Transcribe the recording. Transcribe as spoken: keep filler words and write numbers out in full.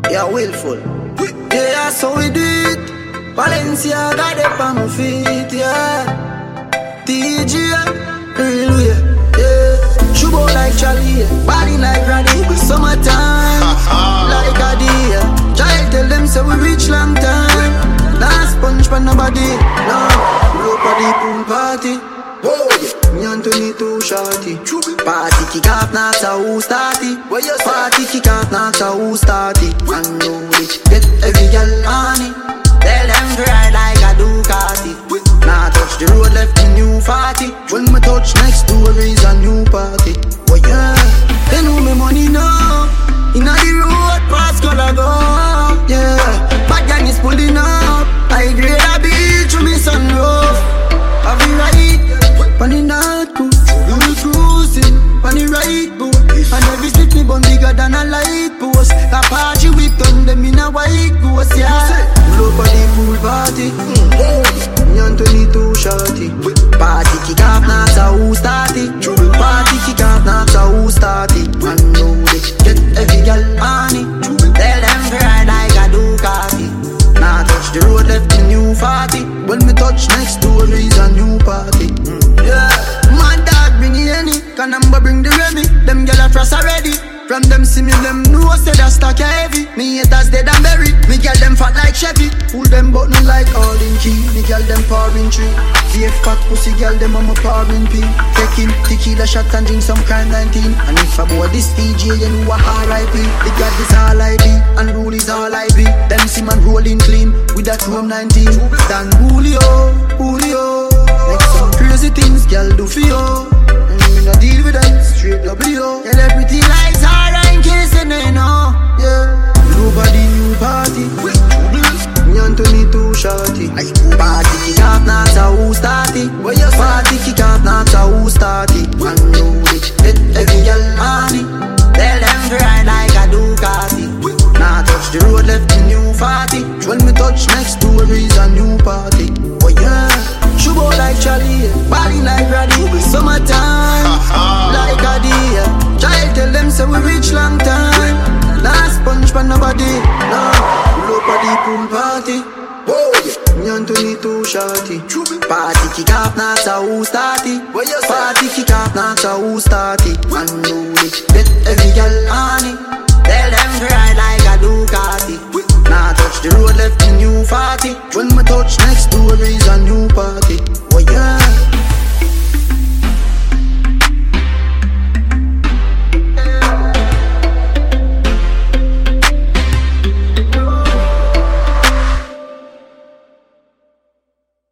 Yeah, willful. Yeah, that's how we do it. Valencia got it on my feet, yeah. D J, real way, yeah. Shubo like Charlie, body like Raddy. Summertime, like a deer. Child tell them so we reach long time. Nah sponge for nobody, no. Blow for the pool party. Whoa, me and Tony too shorty. Party kick off, not so who start it. Party kick off, not so who start it. And know it, get every girl on it. Tell them to ride like a Ducati. Now touch the road, left the new forty. When me touch next door is a new party. Oh yeah, they know me money now. Inna the road, pass color go. Yeah, bad gang is pulling up. I grade a beach with me sunroof. Have you right? Pan the night cool, we cruising. Pan the right boat, and every slip me bun bigger than a light post. A party with them, them in a white ghost, yeah. Blow for the pool party. Me and Tony too shorty. Party kick off, not so who start it. Party kick off, not so who start it. And know they get every girl on it. Tell them to ride like a Ducati. Now touch the road, left the new forty. When me touch next door is a new party. Yeah, my dog bring the any, can number bring the Remy. Them gyal a frost already. From them see me, them know say that stock heavy. Me haters dead and buried. Me gyal them fat like Chevy. Pull them button like all in key. Me gyal them pouring tree. Fake fat pussy gyal them on my pouring pee. Taking tequila shot and drink some kind nineteen. And if I bought this D J, you know a R I P. The God is all I be, and rule is all I be. Them see man rolling clean with that Chrome nineteen. Dan Julio, Julio. Like some crazy things gyal do for you. And me no deal with them, straight W. Tell everything like Zara in case you know. Yeah, nobody new party. Me and Tony too shorty. Party kick off, not so who start it. Party kick off, not so who start it. And know it, let every girl on it. Tell them to ride like a Ducati. Now touch the road, left the new forty. When me touch next door is a new party. Oh yeah, Shubo like Charlie, body like Raddy. Summertime, like a deer. Child tell them so we reach long time. Nah sponge for nobody, no. Blow for the pool party. Whoa, me and Tony too shorty. Party kick off, not so who start it. Party kick off, not so who start it. And